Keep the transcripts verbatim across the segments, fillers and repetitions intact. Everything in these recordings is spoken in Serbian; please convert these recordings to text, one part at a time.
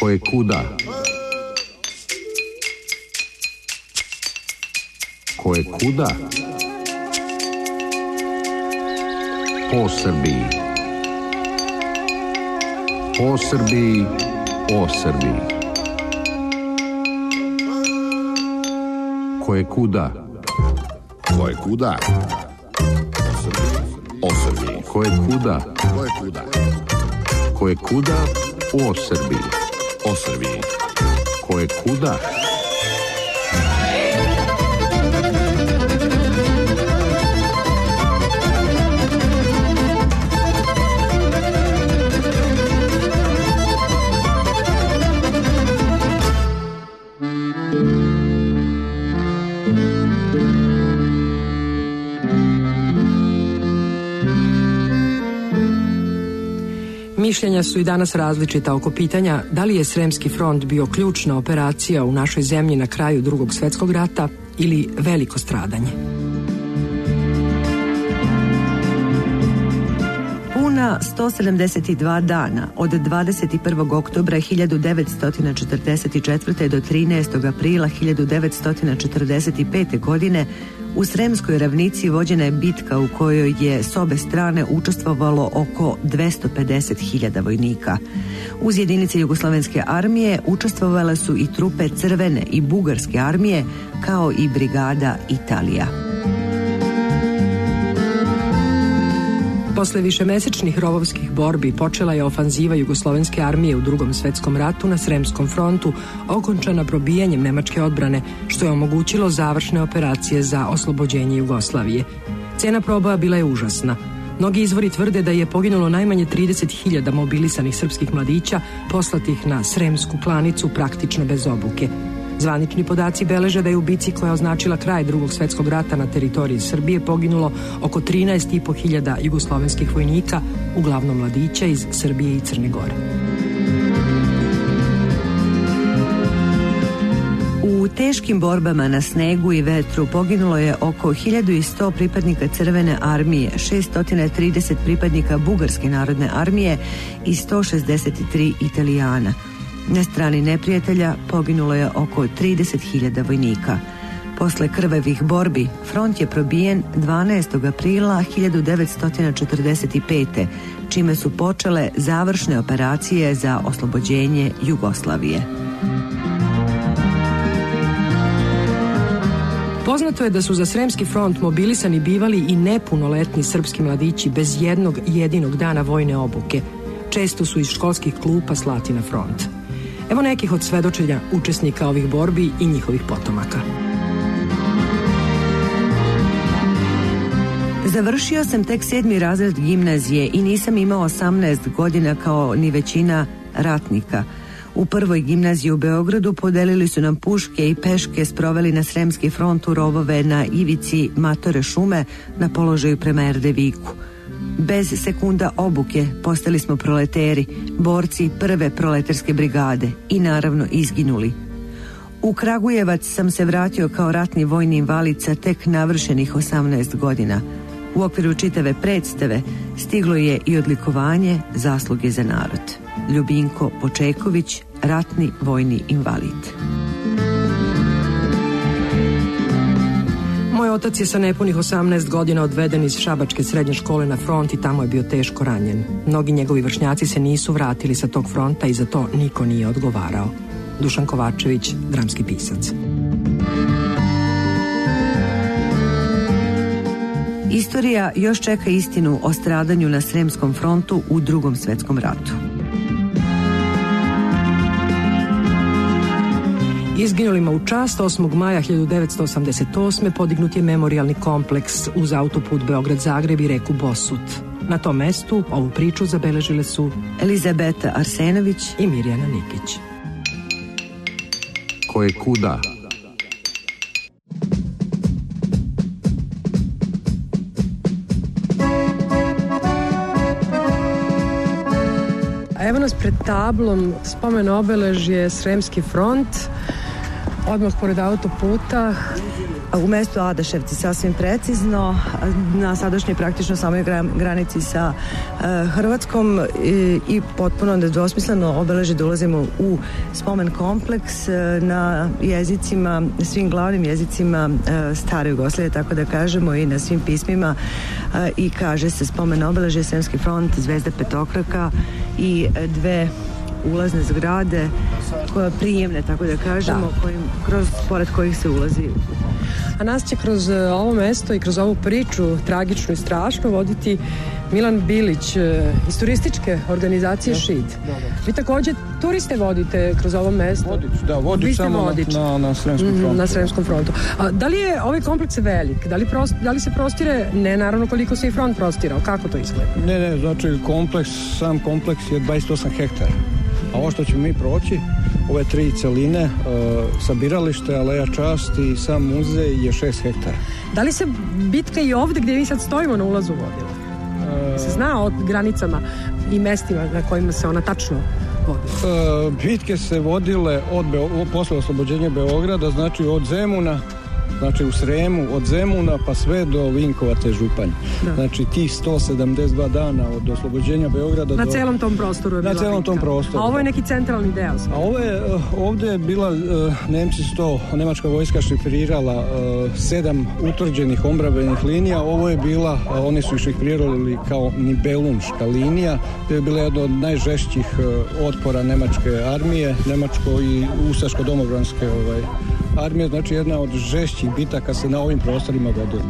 Koje kuda? Koje kuda? Po Srbiji. Po Srbiji, o Srbiji. Koje kuda? Koje kuda? O Srbiji. Koje kuda? Koje kuda? Koje kuda? O Srbiji. O Srbiji. Koje kuda? Mišljenja su i danas različita oko pitanja da li je Sremski front bio ključna operacija u našoj zemlji na kraju Drugog svjetskog rata ili veliko stradanje. Puna sto sedamdeset dva dana od dvadeset prvog oktobra hiljadu devetsto četrdeset četvrte. do trinaestog aprila hiljadu devetsto četrdeset pete. godine u Sremskoj ravnici vođena je bitka u kojoj je s obe strane učestvovalo oko dvesta pedeset hiljada vojnika. Uz jedinice Jugoslovenske armije učestvovale su i trupe Crvene i Bugarske armije, kao i brigada Italija. Posle višemesečnih rovovskih borbi počela je ofanziva Jugoslovenske armije u Drugom svjetskom ratu na Sremskom frontu, okončana probijanjem nemačke odbrane, što je omogućilo završne operacije za oslobođenje Jugoslavije. Cena proboja bila je užasna. Mnogi izvori tvrde da je poginulo najmanje trideset hiljada mobilisanih srpskih mladića poslatih na Sremsku klanicu praktično bez obuke. Zvanični podaci beleže da je u bici koja je označila kraj Drugog svjetskog rata na teritoriji Srbije poginulo oko trinaest i po hiljada jugoslovenskih vojnika, uglavnom mladića iz Srbije i Crne Gore. U teškim borbama na snegu i vetru poginulo je oko hiljadu sto pripadnika Crvene armije, šesto trideset pripadnika Bugarske narodne armije i sto šezdeset tri Italijana. Na strani neprijatelja poginulo je oko trideset hiljada vojnika. Posle krvavih borbi front je probijen dvanaestog aprila hiljadu devetsto četrdeset pete. čime su počele završne operacije za oslobođenje Jugoslavije. Poznato je da su za Sremski front mobilisani bivali i nepunoletni srpski mladići bez jednog jedinog dana vojne obuke. Često su iz školskih klupa slati na front. Evo nekih od svedočenja učesnika ovih borbi i njihovih potomaka. Završio sam tek sedmi razred gimnazije i nisam imao osamnaest godina kao ni većina ratnika. U prvoj gimnaziji u Beogradu podelili su nam puške i peške, sproveli na Sremski front u rovove na ivici Matore šume na položaju prema Erdeviku. Bez sekunda obuke postali smo proleteri, borci prve proletarske brigade i naravno izginuli. U Kragujevac sam se vratio kao ratni vojni invalid sa tek navršenih osamnaest godina. U okviru čitave predstave stiglo je i odlikovanje zasluge za narod. Ljubinko Počeković, ratni vojni invalid. Moj otac je sa nepunih osamnaest godina odveden iz Šabačke srednje škole na front i tamo je bio teško ranjen. Mnogi njegovi vršnjaci se nisu vratili sa tog fronta i za to niko nije odgovarao. Dušan Kovačević, dramski pisac. Istorija još čeka istinu o stradanju na Sremskom frontu u Drugom svjetskom ratu. Izginulima u čast osmog maja hiljadu devetsto osamdeset osme podignut je memorijalni kompleks uz autoput Beograd-Zagreb i reku Bosut. Na tom mestu ovu priču zabeležile su Elizabeta Arsenović i Mirjana Nikić. Ko je kuda? A evo nas pred tablom spomen obeležje Sremski front, odmah pored autoputa. u mestu Adaševci, sasvim precizno, na sadašnjoj praktično samoj granici sa uh, Hrvatskom i, i potpuno nedvosmisleno obeleži da ulazimo u spomen kompleks uh, na jezicima, svim glavnim jezicima uh, stare Jugoslavije, tako da kažemo, i na svim pismima uh, i kaže se spomen obeležje, Sremski front, zvezda petokraka i uh, dve ulazne zgrade koje prijemne, tako da kažemo, da. Kojim, kroz, pored kojih se ulazi. A nas će kroz ovo mesto i kroz ovu priču, tragičnu i strašnu, voditi Milan Bilić iz turističke organizacije Šid. Vi također turiste vodite kroz ovo mesto? Vodič, da, vodič samo vodič. Na, na Sremskom frontu. Na Sremskom frontu. A, da li je ovaj kompleks velik? Da li, prost, da li se prostire? Ne, naravno, koliko se i front prostirao. Kako to izgleda? Ne, ne, znači kompleks, sam kompleks je dvadeset osam hektara. A ovo što ćemo mi proći, ove tri celine, uh, sabiralište, aleja časti i sam muzej je šest hektara. Da li se bitka i ovdje gdje mi sad stojimo na ulazu vodila? Uh, se zna o granicama i mestima na kojima se ona tačno vodila? Uh, bitke se vodile od Beo- posle oslobođenja Beograda, znači od Zemuna, znači u Sremu, od Zemuna pa sve do Vinkovaca i Županje. Da. Znači tih sto sedamdeset dva dana od oslobođenja Beograda na do... celom tom prostoru je bila Na celom bitka. tom prostoru. A ovo je neki centralni deo. A ovo je, ovdje je bila, Nemci su to, nemačka vojska šifrirala sedam utvrđenih ombrabenih linija. Ovo je bila, oni su šifrirali kao Nibelunška linija. To je bila jedna od najžešćih otpora nemačke armije, nemačko i ustaško-domobranske ovaj, armije, znači jedna od žešćih bitaka se na ovim prostorima vodila.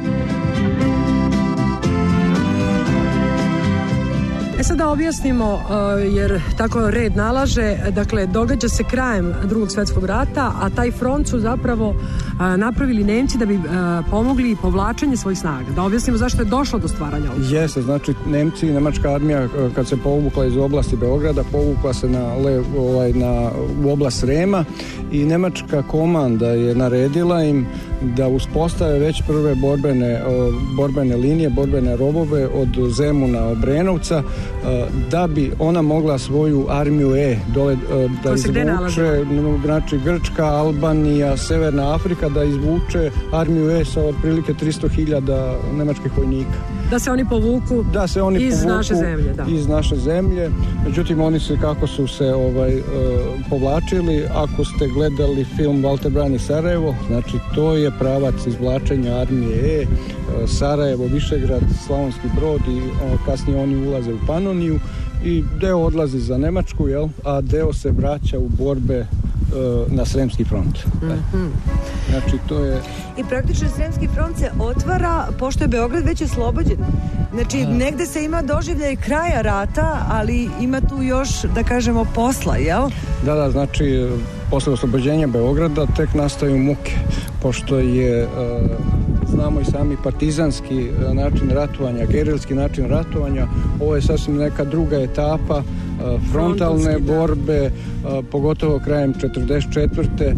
E sad da objasnimo, jer tako red nalaže, dakle događa se krajem Drugog svjetskog rata, a taj front su zapravo napravili Nemci da bi pomogli povlačenje svojih snaga. Da objasnimo zašto je došlo do stvaranja ovog. Jeste, znači Nemci i nemačka armija kad se povukla iz oblasti Beograda, povukla se na, ovaj, na, u oblast Srema i nemačka komanda je naredila im da uspostave već prve borbene, borbene linije, borbene robove od Zemuna, Obrenovca, da bi ona mogla svoju armiju E dole da izvuče, znači Grčka, Albanija, Severna Afrika, da izvuče armiju E sa otprilike tristo hiljada nemačkih vojnika. Da se oni povuku da se oni iz povuku naše zemlje. Da. Iz naše zemlje. Međutim, oni se kako su se ovaj, uh, povlačili, ako ste gledali film Walter Brani Sarajevo, znači to je pravac izvlačenja armije E, uh, Sarajevo, Višegrad, Slavonski Brod i uh, kasnije oni ulaze u Panoniju i deo odlazi za Nemačku, jel? A deo se vraća u borbe na Sremski front. Mm-hmm. Znači to je... I praktično Sremski front se otvara pošto je Beograd već oslobođen. Znači a... negde se ima doživljaj kraja rata, ali ima tu još, da kažemo, posla, jel? Da, da, znači posle oslobođenja Beograda tek nastaju muke, pošto je uh, znamo i sami partizanski način ratovanja, gerilski način ratovanja, ovo je sasvim neka druga etapa frontalne borbe, pogotovo krajem četrdeset četvrte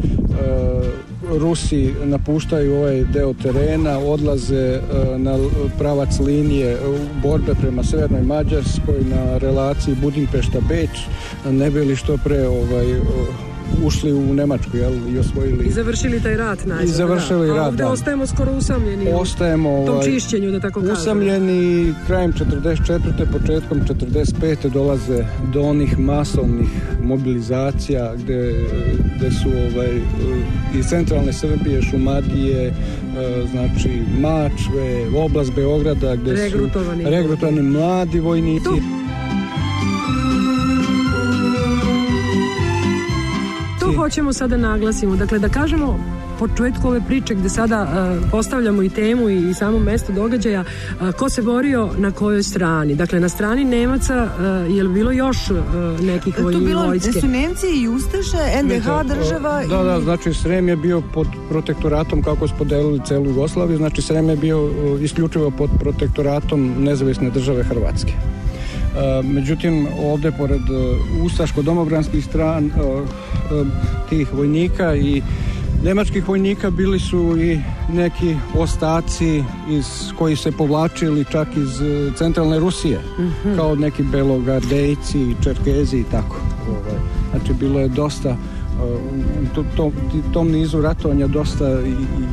Rusi napuštaju ovaj deo terena, odlaze na pravac linije borbe prema Severnoj Mađarskoj na relaciji Budimpešta-Beč, ne bi li što pre ovaj ušli u Nemačku, jel, i osvojili... I završili taj rat, najzad. I završili da. rat, A ovdje da. ostajemo skoro usamljeni. Ostajemo... U tom ovaj, čišćenju, da tako kažem. Usamljeni, krajem četrdeset četvrte početkom četrdeset pete dolaze do onih masovnih mobilizacija gde, gde su ovaj, iz centralne Srbije, Šumadije, znači Mačve, oblast Beograda, gde regrutovani. su regrutovani mladi vojnici. Tu. To hoćemo sada naglasimo, dakle da kažemo početku ove priče gdje sada uh, postavljamo i temu i, i samo mesto događaja, uh, ko se borio na kojoj strani. Dakle, na strani Nemaca uh, je li bilo još uh, nekih vojnih vojske? Tu bilo su Nemci i Ustaše, en de ha država da, i... Da, znači Srem je bio pod protektoratom kako su podelili celu Jugoslaviju, znači Srem je bio uh, isključivo pod protektoratom nezavisne države Hrvatske. Uh, međutim, ovdje pored uh, ustaško-domobranskih stran uh, uh, tih vojnika i nemačkih vojnika bili su i neki ostaci iz koji se povlačili čak iz uh, centralne Rusije, mm-hmm. kao neki Belogardejci, Čerkezi i tako. Ovaj. Znači, bilo je dosta uh, u to, to, tom nizu ratovanja dosta i, i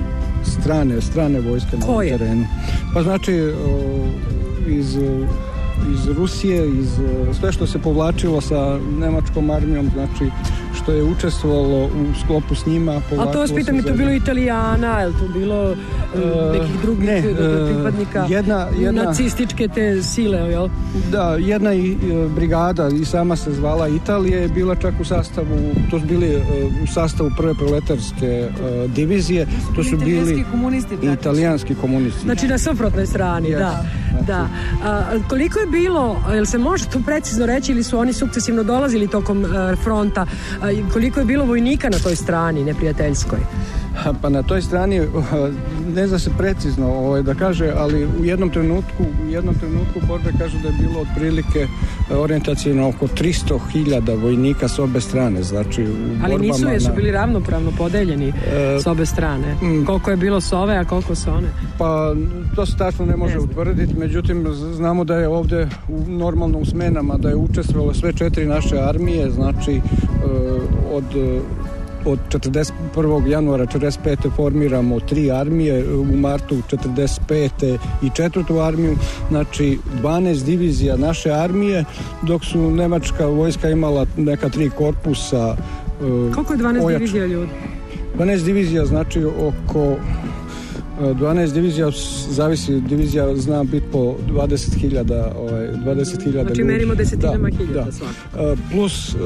strane, strane vojske na ovom terenu. Pa znači iz, iz Rusije, iz sve što se povlačilo sa nemačkom armijom, znači što je učestvovalo u sklopu s njima. A to vas pitam, je to bilo Italijana, je li to bilo uh, nekih drugih ne, uh, pripadnika jedna, jedna, nacističke te sile, jel? Da, jedna i, uh, brigada i sama se zvala Italija je bila čak u sastavu, to su bili uh, u sastavu prve proletarske uh, divizije, to su bili komunisti, italijanski komunisti. Znači na suprotnoj strani, yes. da. Znači. da. A, koliko je bilo, jel se može to precizno reći ili su oni sukcesivno dolazili tokom uh, fronta, a, koliko je bilo vojnika na toj strani neprijateljskoj? Pa na toj strani ne zna se precizno ovaj, da kaže, ali u jednom trenutku u jednom trenutku borbe kažu da je bilo otprilike orijentacijno oko tristo hiljada vojnika s obe strane, znači u ali borbama nisu, jesu na... bili ravnopravno podeljeni e... s obe strane? Mm. Koliko je bilo s ove, a koliko s one? Pa to se tačno ne može ne utvrditi, međutim znamo da je ovde u normalno u smenama da je učestvovalo sve četiri naše armije, znači od od četrdeset prvog januara četrdeset pete formiramo tri armije, u martu četrdeset pete i četvrtu armiju, znači dvanaest divizija naše armije, dok su nemačka vojska imala neka tri korpusa. Koliko je dvanaest ojača. Divizija ljudi? dvanaest divizija znači oko dvanaest divizija, zavisi, divizija zna biti po dvadeset hiljada ovaj, dvadeset hiljada znači ljudi. merimo desetinama hiljada svaka. Plus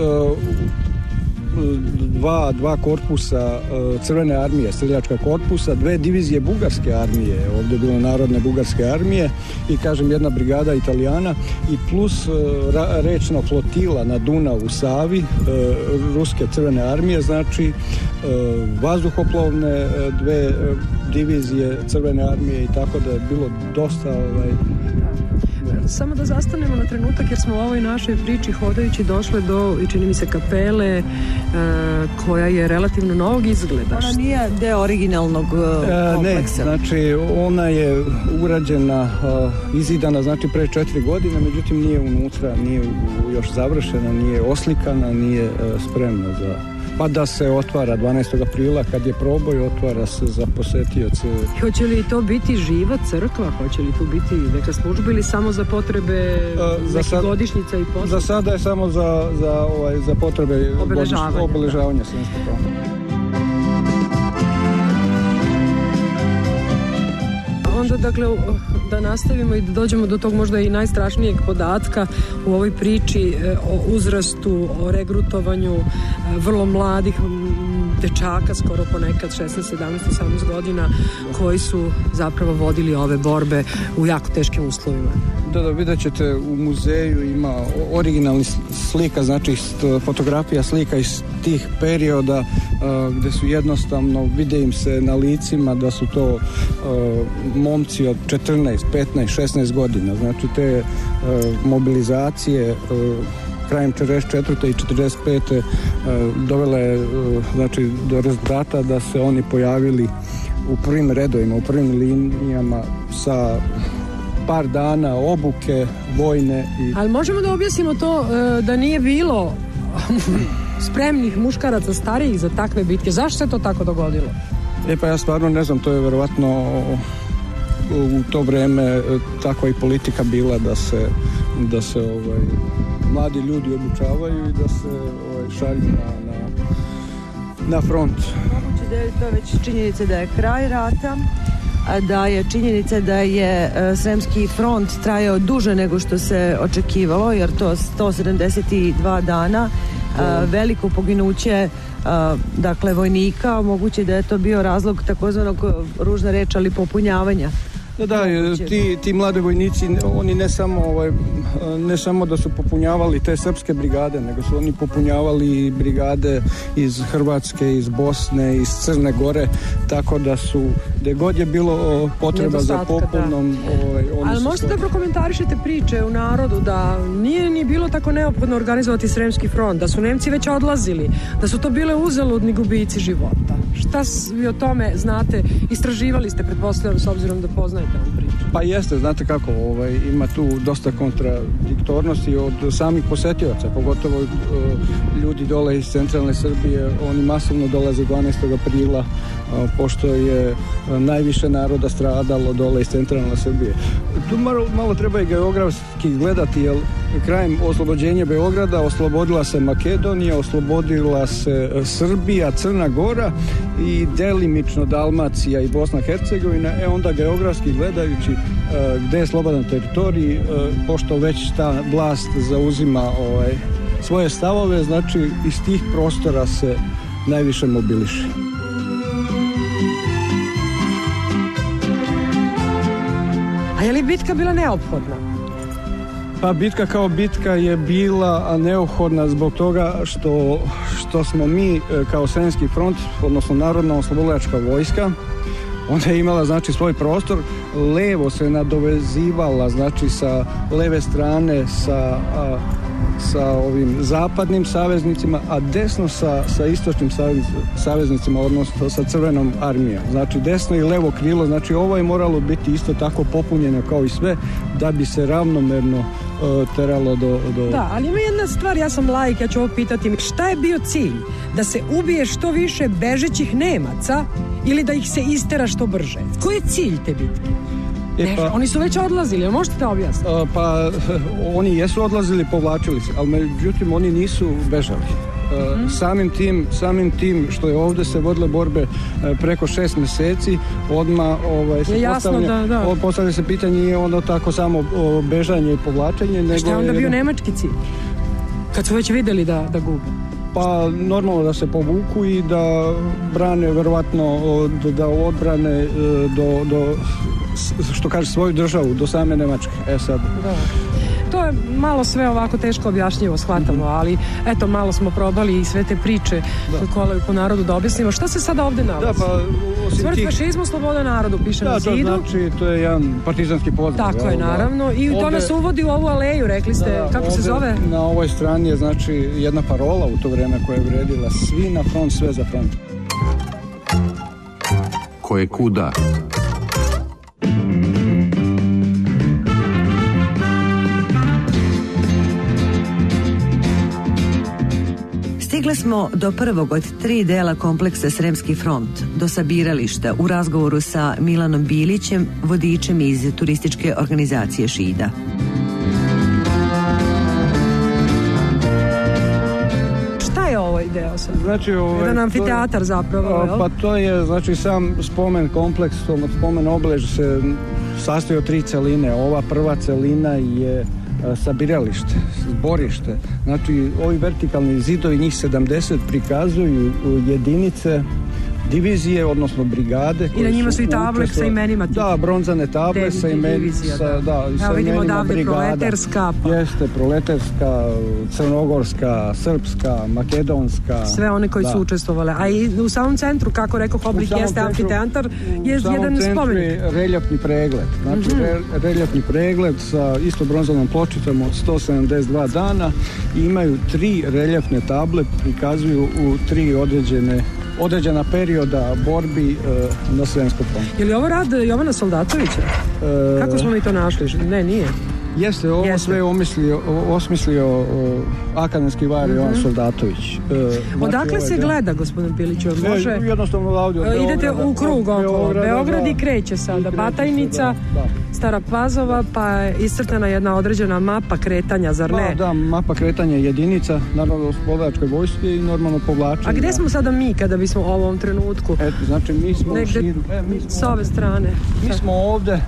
Dva, dva korpusa uh, Crvene armije, streljačka korpusa, dve divizije Bugarske armije, ovdje je bilo narodne Bugarske armije i kažem jedna brigada Italijana i plus uh, ra, rečna flotila na Dunavu, Savi, uh, Ruske Crvene armije, znači uh, vazduhoplovne uh, dve uh, divizije Crvene armije i tako da je bilo dosta ovaj, samo da zastanemo na trenutak jer smo u ovoj našoj priči hodajući došle do, čini mi se, kapele e, koja je relativno novog izgleda. Ona nije deo originalnog e, kompleksa. Ne, znači ona je urađena, e, izidana znači pre četiri godine, međutim nije unutra, nije u, još završena, nije oslikana, nije e, spremna za... Pa da se otvara dvanaestog aprila kad je proboj, otvara se za posetioce. Hoće li to biti živa crkva? Hoće li tu biti neka služba ili samo za potrebe nekih sad, godišnjica i posle? Za sada je samo za, za, ovaj, za potrebe obeležavanja, obeležavanja Sremskog Onda, dakle, da nastavimo i da dođemo do tog možda i najstrašnijeg podatka u ovoj priči o uzrastu, o regrutovanju vrlo mladih dečaka, skoro ponekad šesnaest, sedamnaest, osamnaest godina, koji su zapravo vodili ove borbe u jako teškim uslovima. Da, da, vidjet ćete u muzeju ima originalni slika, znači fotografija slika iz tih perioda uh, gde su jednostavno, vide im se na licima da su to uh, momci od četrnaest, petnaest, šesnaest godina, znači te uh, mobilizacije uh, krajem četrdeset četvrte i četrdeset pete uh, dovele je uh, znači do rezultata da se oni pojavili u prvim redovima, u prvim linijama sa par dana obuke vojne. I... Ali možemo da objasnimo to uh, da nije bilo spremnih muškaraca starijih za takve bitke. Zašto se to tako dogodilo? E pa ja stvarno ne znam, to je verovatno u to vreme takva i politika bila da se da se ovaj mladi ljudi obučavaju i da se ovaj, šalju na, na, na front. Moguće da je to već činjenica da je kraj rata, a da je činjenica da je Sremski front trajao duže nego što se očekivalo, jer to sto sedamdeset dva dana, a, veliko poginuće a, dakle vojnika, moguće da je to bio razlog takozvanog, ružna reč, ali popunjavanja. Da, da, ti, ti mlade vojnici, oni ne samo, ovaj, ne samo da su popunjavali te srpske brigade, nego su oni popunjavali brigade iz Hrvatske, iz Bosne, iz Crne Gore, tako da su, gde god je bilo potreba za popunom, ovaj, oni ali možete da prokomentarišete priče u narodu da nije ni bilo tako neophodno organizovati Sremski front, da su Nemci već odlazili, da su to bile uzaludni gubici života. Šta vi o tome znate? Istraživali ste, pretpostavljam, s obzirom da poznajete ovu priču. Pa jeste, znate kako, ovaj, ima tu dosta kontradiktornosti od samih posetioca, pogotovo uh, ljudi dole iz centralne Srbije, oni masovno dolaze dvanaestog aprila, uh, pošto je uh, najviše naroda stradalo dole iz centralne Srbije. Tu malo, malo treba i geografski gledati, jer krajem oslobođenja Beograda oslobodila se Makedonija, oslobodila se Srbija, Crna Gora i delimično Dalmacija i Bosna i Hercegovina. E onda geografski gledajući gde je slobodan teritorij, pošto već ta vlast zauzima ovaj, svoje stavove, znači iz tih prostora se najviše mobiliše. A je li bitka bila neophodna? Pa bitka kao bitka je bila neophodna zbog toga što, što smo mi kao Sremski front, odnosno Narodna oslobodilačka vojska, ona je imala znači svoj prostor, levo se nadovezivala znači sa leve strane sa, a, sa ovim zapadnim saveznicima, a desno sa, sa istočnim saveznicima, odnosno sa Crvenom armijom. Znači desno i levo krilo, znači ovo je moralo biti isto tako popunjeno kao i sve da bi se ravnomerno uh, teralo do, do... Da, ali ima jedna stvar, ja sam laik, ja ću ovo pitati, šta je bio cilj? Da se ubije što više bežećih Nemaca ili da ih se istera što brže? Koji je cilj te bitke? E pa, oni su već odlazili, ali možete da objasniti? Pa oni jesu odlazili, povlačili se, ali međutim oni nisu bežali. Mm. Samim tim, samim tim što je ovde se vodile borbe preko šest meseci, odmah ovaj, se postavlja, da, da. postavlja se pitanje nije onda tako samo bežanje i povlačenje. Nego šta je onda bio jedan... nemački cilj? Kad su već videli da, da gube? Pa normalno da se povuku i da brane verovatno da odbrane do, do što kaže svoju državu do same Nemačke. E sad. Da. To je malo sve ovako teško objašnjivo, shvatamo, mm-hmm. ali eto malo smo probali i sve te priče koje kolaju po narodu da objasnimo. Šta se sada ovde nalazi? Da, pa smrt tih... fašizmu, sloboda narodu, piše da, na zidu. Da, to znači, to je jedan partizanski pozdrav. Tako je, naravno. Da. I ovde... to nas uvodi u ovu aleju, rekli ste, da, kako se zove? Na ovoj strani je znači jedna parola u to vreme koja je vredila svi na front, sve za front. Ko je kuda? Stigli smo do prvog od tri dela kompleksa Sremski front, do sabirališta u razgovoru sa Milanom Bilićem, vodičem iz turističke organizacije Šida. Šta je ovaj deo sad? Znači, ovaj, jedan amfiteatar zapravo, jel? Pa to je, znači, sam spomen kompleks, spomen obelež se sastoji od tri celine. Ova prva celina je sabiralište, zborište. Znači, ovi vertikalni zidovi, njih sedamdeset, prikazuju jedinice, divizije, odnosno brigade. I na njima su i table sa imenima. Da, bronzane table sa imenima. Da, da, i sa vidimo imenima odavde brigada. proleterska. Pa. Jeste, proleterska, crnogorska, srpska, makedonska. Sve one koji da. su učestvovale. A i u samom centru, kako rekao, oblik jeste amfiteatar, je jedan spomenik. U samom centru je reljefni pregled. Znači, mm-hmm. re, reljefni pregled sa isto bronzanom pločicom od sto sedamdeset dva dana i imaju tri reljefne table, prikazuju u tri određene određena perioda borbi e, na Sremskom frontu. Je li ovo rad Jovana Soldatovića? E, Kako smo mi to našli? Ne, nije. Jeste, ovo Jeste. sve omislio, osmislio o, akademski var Jovan mm-hmm. Soldatović. E, znači, odakle se ovaj, gleda, gospodin Piliću? Može... E, jednostavno ovdje od Idete Beograda, u krug oko Beograda, Beograd da, i kreće sada. I Batajnica, se, da, da. Stara Pazova, pa je iscrtana jedna određena mapa kretanja, zar ne? Da, da, mapa kretanja jedinica, naravno oslobodilačke vojske i normalno povlačenje. A gde smo sada mi kada bismo u ovom trenutku? Eto, znači mi smo negde, u Šidu. E, mi smo s ove strane. Mi smo ovde.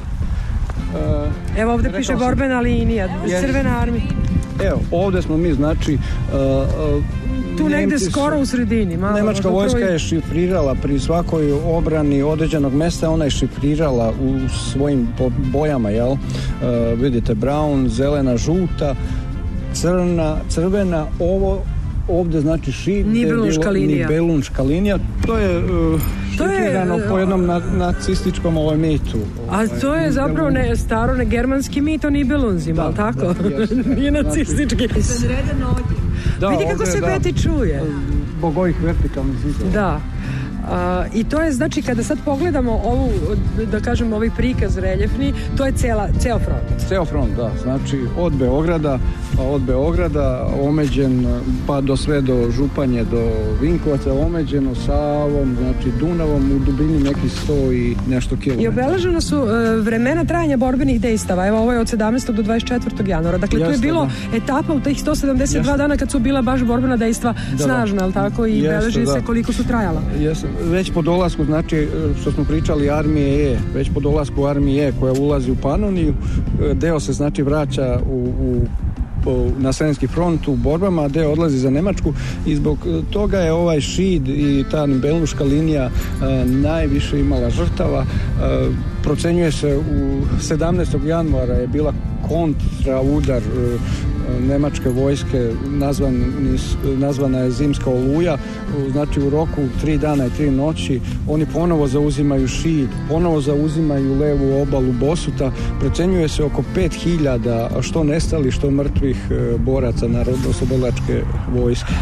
Uh, Evo ovde piše borbena linija, yes. Crvena armija. Evo, ovde smo mi, znači... Uh, uh, tu negde skoro u sredini. Malo, Nemačka vojska je šifrirala pri svakoj obrani određenog mesta, ona je šifrirala u svojim bojama, jel? Uh, vidite, brown, zelena, žuta, crna, crvena, ovo ovde znači Šid, Nibelunška linija. Nibelunška linija. To je uh, šifrirano po jednom na, nacističkom ovaj mitu. A to je zapravo ne, staro ne, germanski mit o Nibelunzima, ali tako? Da, jest, da. Nije nacistički. Sad reden ovdje. Da, vidi kako ovdje, se da, Beti čuje. Zbog ovih vertikalnih zidova. Da. A, I to je, znači, kada sad pogledamo ovu, da kažem, ovaj prikaz reljefni, to je cela, ceo front. Ceo front, da. Znači, od Beograda, od Beograda omeđen, pa do sve do Županje, do Vinkovaca, omeđeno Savom, znači Dunavom, u dubini nekih sto i nešto kilometara. I obeleženo su e, vremena trajanja borbenih dejstava. Evo, ovo je od sedamnaestog do dvadeset četvrtog januara. Dakle, Jeste, to je bilo da. etapa u tih sto sedamdeset dva Jeste. dana kad su bila baš borbena dejstva da, snažna, ali tako? I Jeste, beleži da. se koliko su trajala. Jeste. Već po dolasku, znači, što smo pričali, armije E, već po dolasku armije E koja ulazi u Panoniju, deo se, znači, vraća u, u na Sremski front u borbama, gde odlazi za Nemačku i zbog toga je ovaj Šid i ta Nibelunška linija a, najviše imala žrtava. A, procenjuje se u sedamnaestog januara je bila kontra udar a, nemačke vojske, nazvan, nazvana je zimska oluja, znači u roku tri dana i tri noći oni ponovo zauzimaju Šid, ponovo zauzimaju levu obalu Bosuta, procenjuje se oko pet hiljada što nestali, što mrtvih boraca narodnooslobodilačke vojske.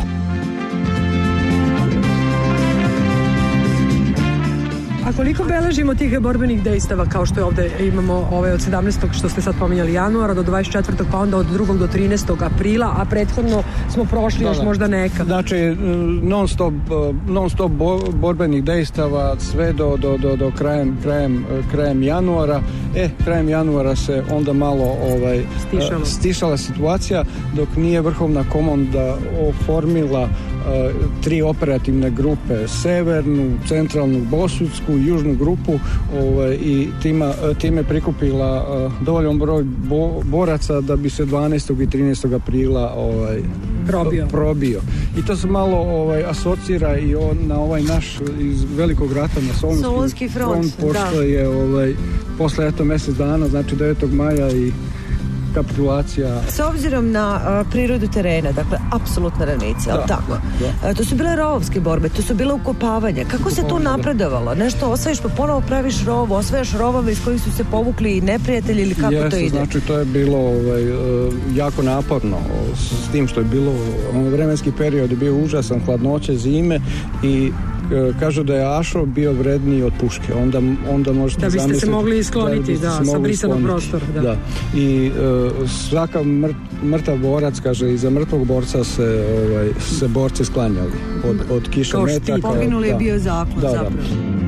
A koliko beležimo tih borbenih dejstava, kao što je ovde imamo ove od sedamnaestog što ste sad pominjali januara do dvadeset četvrtog pa onda od drugog do trinaestog aprila, a prethodno smo prošli da, još da. možda neka. Znači non stop, non stop borbenih dejstava sve do, do, do, do krajem, krajem, krajem januara. E, krajem januara se onda malo ovaj, stišala. stišala situacija dok nije vrhovna komanda oformila uh, tri operativne grupe, severnu, centralnu bosutsku, južnu grupu ovaj, i tima, time prikupila uh, dovoljan broj bo, boraca da bi se dvanaestog i trinaestog aprila ovaj, probio. probio. I to se malo ovaj, asocira i on, na ovaj naš iz Velikog rata na Solunski, Solunski front, front pošto da. je ovaj, posle eto mjesec dana, znači devetog maja i kapitulacija. S obzirom na uh, prirodu terena, dakle, apsolutna ravnica, ali tako? Da, da. Uh, to su bile rovovske borbe, to su bile ukopavanja. Kako se tu napredovalo? Nešto osvajaš pa ponovo praviš rov, osvajaš rovove iz kojih su se povukli neprijatelji ili kako Jeste, to ide? Znači, to je bilo ovaj, jako naporno s tim što je bilo, vremenski period je bio užasan, hladnoće, zime i kažu da je ašov bio vredniji od puške. Onda, onda možete da biste zamisliti, se mogli iskloniti, da, da sa brisanog prostora. Da. da. I uh, svaka mrt, mrtav borac, kaže, iza mrtvog borca se, ovaj, se borci sklanjali. Od, od kiše metaka. Poginuli je da. bio zaklon, da, zapravo. Da.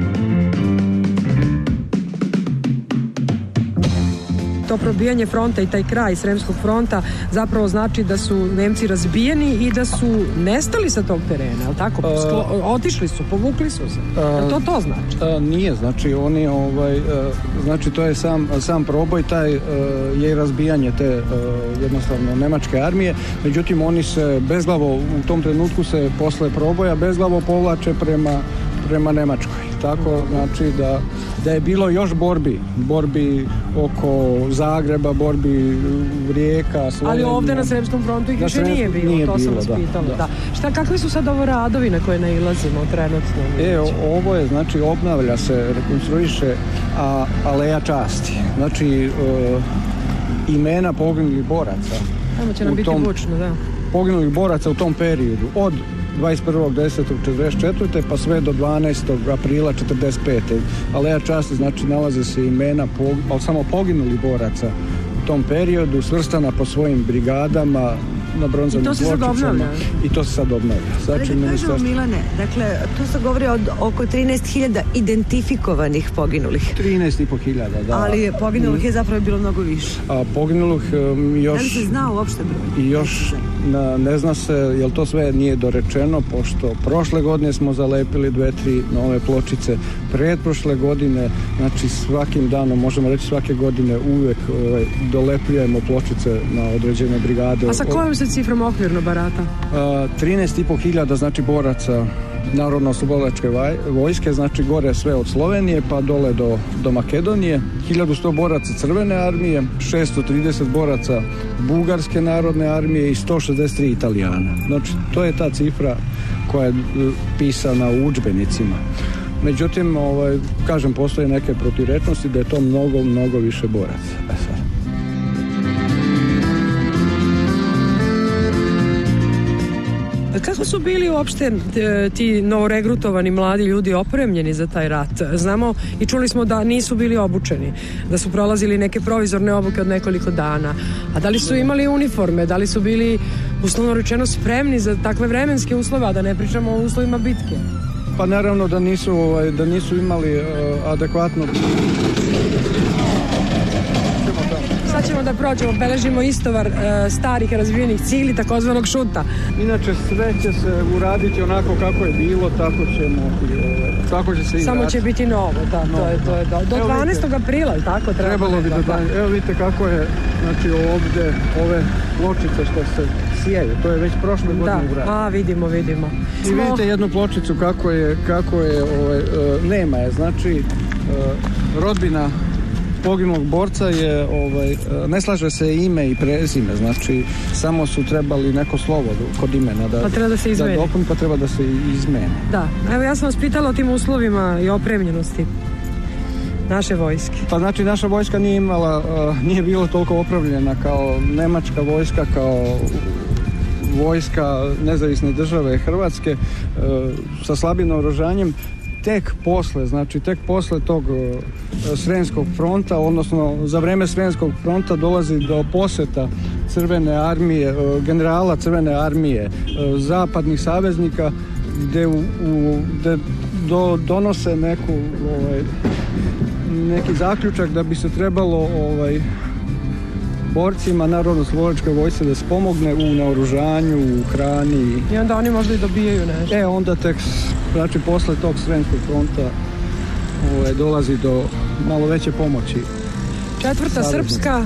To probijanje fronta i taj kraj Sremskog fronta zapravo znači da su Nemci razbijeni i da su nestali sa tog terena, ali tako? Sklo, otišli su, povukli su se. A, to to znači? A, nije, znači oni ovaj, a, znači to je sam, sam proboj, taj a, je razbijanje te a, jednostavno nemačke armije, međutim oni se bezglavo, u tom trenutku se posle proboja bezglavo povlače prema prema Nemačkoj. Tako, znači da, da je bilo još borbi, borbi oko Zagreba, borbi Rijeka, Slovenija. Ali ovde na Sremskom frontu ih više nije bilo, nije to bilo, sam vas pitala. Da, da. Šta, kakvi su sad ovo radovi na koje nailazimo trenutno? E, ovo je, znači, obnavlja se, rekonstruiše a, Aleja časti. Znači, e, imena poginulih boraca. Tamo će nam biti tom, bučno, da. Poginulih boraca u tom periodu, od dvadeset prvog desetog četrdeset četvrte pa sve do dvanaestog aprila četrdeset pete Aleja časti, znači nalaze se imena, ali samo poginulih boraca u tom periodu, svrstana po svojim brigadama na bronzanim pločicama. I to se sad obnavlja. Znači, da kažemo, Milane, dakle, tu se govori od oko trinaest hiljada identifikovanih poginulih. trinaest i po hiljada, da. Ali poginulih je zapravo bilo mnogo više. A poginulih um, još... Da li se zna uopšte broj? I još na, ne zna se, jer to sve nije dorečeno, pošto prošle godine smo zalepili dve, tri nove pločice, pretprošle godine, znači svakim danom, možemo reći svake godine uvek ovaj, dolepljujemo pločice na određene brigade. A sa kojom se cifrom okvirno barata? trinaest i po hiljada, znači, boraca narodnooslobodilačke vojske, znači gore sve od Slovenije pa dole do, do Makedonije, hiljadu sto boraca Crvene armije, šesto trideset boraca Bugarske narodne armije i sto šezdeset tri Italijana. Znači, to je ta cifra koja je pisana u udžbenicima. Međutim, ovaj, kažem, postoje neke proturječnosti da je to mnogo, mnogo više boraca. E sad. Kako su bili uopšte ti novoregrutovani mladi ljudi opremljeni za taj rat? Znamo i čuli smo da nisu bili obučeni, da su prolazili neke provizorne obuke od nekoliko dana. A da li su imali uniforme? Da li su bili, uslovno rečeno, spremni za takve vremenske uslove, a da ne pričamo o uslovima bitke? Pa naravno da nisu, ovaj, da nisu imali uh, adekvatno... Sad ćemo da prođemo, beležimo istovar uh, starih razvijenih cigli, takozvanog šuta. Inače sve će se uraditi onako kako je bilo, tako ćemo i ovaj, tako će se i Samo će biti novo, da, no, to je, to je do, do dvanaestog aprila, tako? Trebalo bi do dvanaestog. Evo vidite kako je, znači ovdje ove pločice što se sijaju, to je već prošle godine urađeno. A, vidimo, vidimo. I Smo... vidite jednu pločicu kako je, kako je ovaj, uh, nema je, znači uh, rodbina poginulog borca je, ovaj, ne slaže se ime i prezime, znači samo su trebali neko slovo kod imena da, pa treba da se izmeni. Da dopuni, pa treba da se izmeni. Da, evo ja sam vas pitala o tim uslovima i opremljenosti naše vojske. Pa znači naša vojska nije imala, uh, nije bila toliko opremljena kao nemačka vojska, kao vojska nezavisne države Hrvatske uh, sa slabim naoružanjem. Tek posle, znači tek posle tog uh, Sremskog fronta, odnosno za vreme Sremskog fronta dolazi do posjeta Crvene armije, uh, generala Crvene armije, uh, zapadnih saveznika gde, u, u, gde do, donose neku, ovaj, neki zaključak da bi se trebalo ovaj, borcima Narodno-slobodačke vojske da se pomogne u naoružanju, u hrani. I onda oni možda i dobijaju nešto. E, onda tek, znači, posle tog Sremskog fronta ovaj, dolazi do malo veće pomoći. Četvrta srpska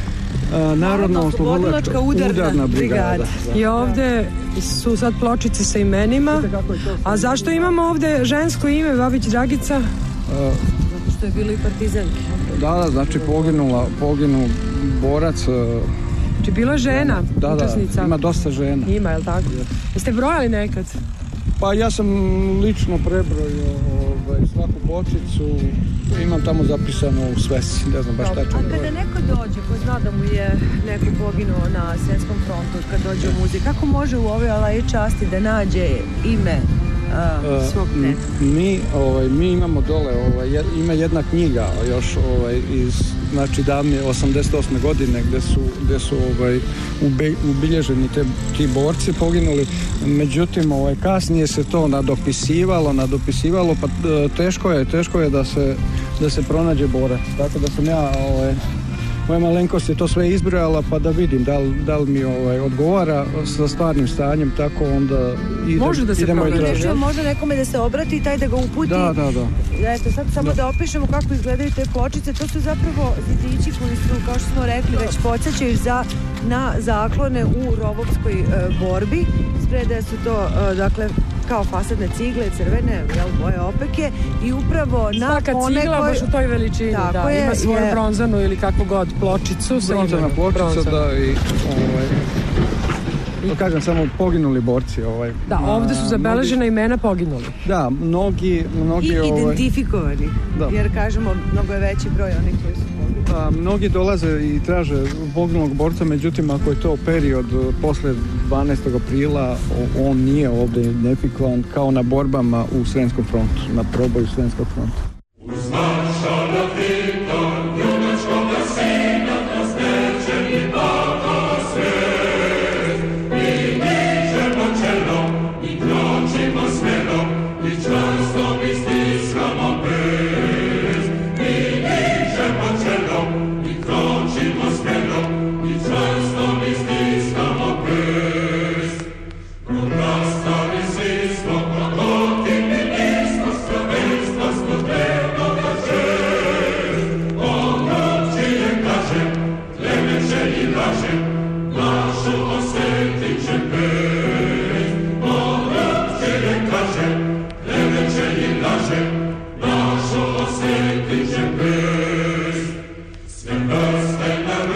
Narodno-oslobodilačka udarna, udarna brigada. brigada. I ovdje su sad pločice sa imenima. A zašto imamo ovdje žensko ime, Babić Dragica? Uh, Zato što je bilo i partizanki. Da, da, znači poginula, poginul borac. Znači bilo je žena, da, učesnica? Da, ima dosta žena. Ima, je li tako? Jeste brojali nekad? Pa ja sam lično prebrojio ovaj, svaku pločicu, imam tamo zapisano u svesi, ne znam baš tačno. A kada neko dođe, ko zna da mu je neko poginuo na Sremskom frontu, kad dođe u muzej, kako može u ovoj Aleji časti da nađe ime uh, svog neka? Mi, ovaj, mi imamo dole, ovaj, ima jedna knjiga još ovaj, iz znači davne osamdeset osme godine gdje su, gdje su ovaj, ube, ubilježeni te, ti borci poginuli. Međutim, ovaj, kasnije se to nadopisivalo, nadopisivalo, pa teško je, teško je da se, da se pronađe borac. Tako da sam ja, ovaj, moja malenkost je to sve izbrojala, pa da vidim da li, da li mi ovaj, odgovara sa stvarnim stanjem, tako onda idem, može da se idemo i tražiti. Može nekome da se obrati i taj da ga uputi. Da, da, da. Eto, sad samo da. da opišemo kako izgledaju te pločice. To su zapravo zidići koji su, kao što smo rekli, već podsjećaju za, na zaklone u rovovskoj e, borbi. Sprede su to, e, dakle, kao fasadne cigle, crvene, jel, boje opeke i upravo na svaka one cigla koje... baš u toj veličini, da, je, ima svoju je... bronzanu ili kakvu god pločicu. Bronzana pločica, bronzana. Da, i ovaj... To kažem, samo poginuli borci. Ovaj, da, ovdje su zabeležena mnogi, imena poginuli. Da, mnogi... mnogi I ovaj, identifikovani, da. Jer kažemo, mnogo je veći broj onih koji su poginuli. A, mnogi dolaze i traže poginulog borca, međutim, ako je to period posle dvanaestog aprila, on nije ovdje identifikovan kao na borbama u Sremskom frontu, na proboju Sremskog fronta.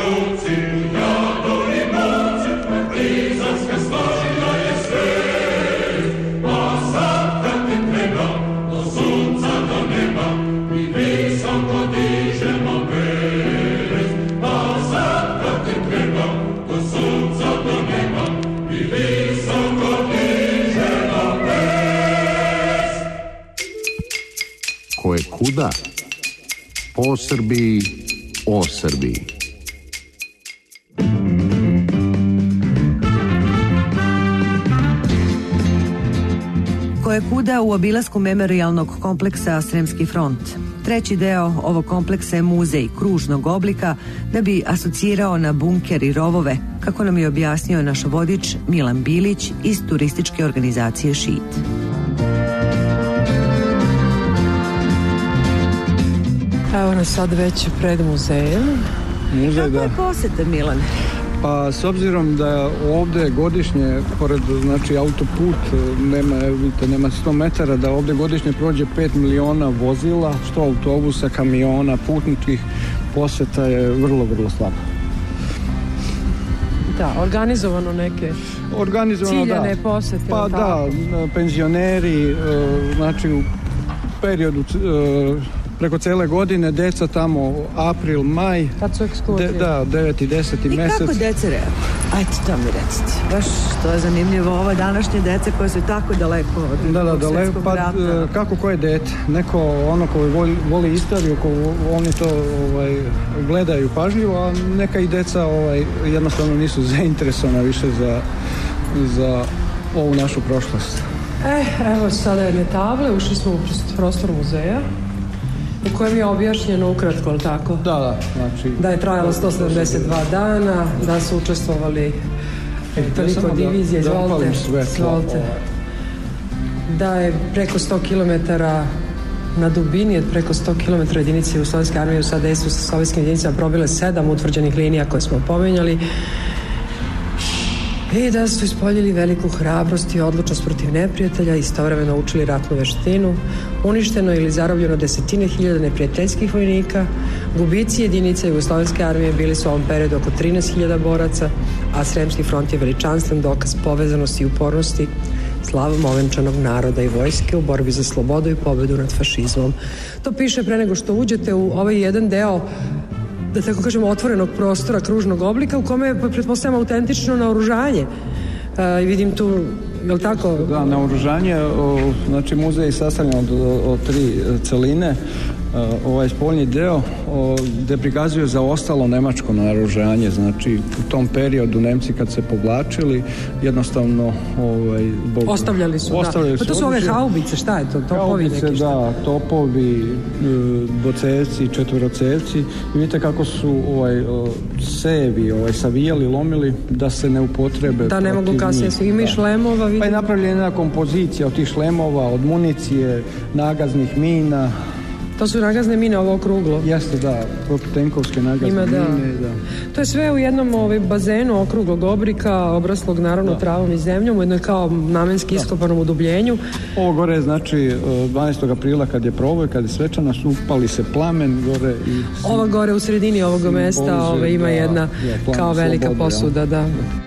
Partizanska snažna je sve. kuda? Po Srbiji, o Srbiji. Koje kuda u obilasku memorijalnog kompleksa Sremski front. Treći deo ovog kompleksa je muzej kružnog oblika da bi asocirao na bunker i rovove, kako nam je objasnio naš vodič Milan Bilić iz turističke organizacije Šid. Evo nas sad već pred muzejem. Muzej, Kako da. je posete, Milan? Pa s obzirom da ovdje godišnje, pored znači autoput, nema, vidite, nema sto metara, da ovdje godišnje prođe pet miliona vozila, što autobusa, kamiona, putničkih, posjeta je vrlo, vrlo slabo. Da, organizovano neke Organizovano, ciljane da. posete. Pa da, penzioneri, znači u periodu preko cele godine, deca tamo april, maj. Kad su ekskurzije? De, da, deveti, deseti I mesec. kako dece reaguju? Ajde, to mi recite. Baš to je zanimljivo, ove današnje dece koje su tako daleko od Da, da, Drugog daleko, svjetskog pa rata. kako koje dete? Neko ono koji voli, voli istoriju, ko oni to ovaj, gledaju pažljivo, a neka i deca ovaj, jednostavno nisu zainteresovana više za, za ovu našu prošlost. E, evo sada jedne table, ušli smo u prostor muzeja u kojem je objašnjeno ukratko, ali tako? Da, da, znači... Da je trajalo sto sedamdeset dva dana, da su učestvovali toliko divizije, izvolite, izvolite. Da je preko sto kilometara na dubini, od preko sto kilometara jedinice Jugoslovenske armije u sadejstvu sa sovjetskim jedinicama probile sedam utvrđenih linija koje smo pomenjali i da su ispoljili veliku hrabrost i odlučnost protiv neprijatelja, istovremeno učili ratnu veštinu, uništeno ili zarobljeno desetine hiljada neprijateljskih vojnika, gubici jedinica Jugoslovenske armije bili su u ovom periodu oko trinaest hiljada boraca, a Sremski front je veličanstven dokaz povezanosti i upornosti slavom ovenčanog naroda i vojske u borbi za slobodu i pobedu nad fašizmom. To piše pre nego što uđete u ovaj jedan deo, da tako kažemo, otvorenog prostora kružnog oblika u kome je, pretpostavljamo, autentično naoružanje. E, vidim tu, je li tako? Da, naoružanje, o, znači muzej je sastavljen od, od tri celine. Ovaj spoljni deo o, gde prikazuje za ostalo nemačko naoružanje, znači u tom periodu Nemci kad se povlačili jednostavno ovaj, bog, ostavljali su, ostavljali da. Pa to su ove haubice, šta je to? Topovi haubice, neki, šta? Da, topovi, dvocevci, četverocevci. I vidite kako su ovaj, sevi ovaj, savijali, lomili da se ne upotrebe. Da ne mogu kasnije se. Ima i šlemova. Vidim. Pa je napravljena kompozicija od tih šlemova, od municije, nagaznih mina. To su nagazne mine, ovo okruglo. Jeste, da, protutenkovske nagazne Ima, da. mine, da. To je sve u jednom ovaj, bazenu okruglog obrika, obraslog naravno da. travom i zemljom, u jednoj kao namenski iskopanom udubljenju. Ovo gore je znači dvanaestog aprila kad je proboj, kad je svečana, upali se plamen gore i... Ova gore u sredini ovog mesta ovaj, ima da, jedna ja, kao velika slobode, posuda, ja. da.